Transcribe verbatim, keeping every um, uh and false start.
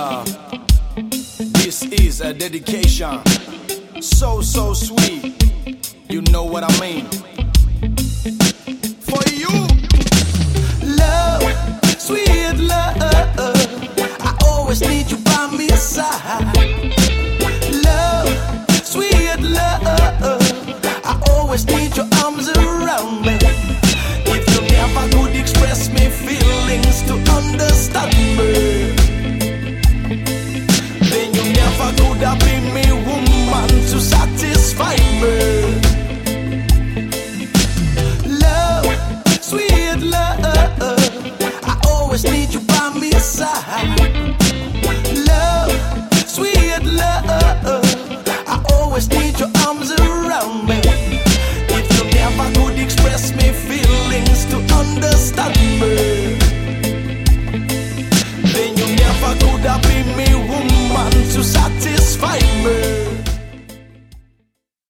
uh, this is a dedication. So, so sweet. You know what I mean.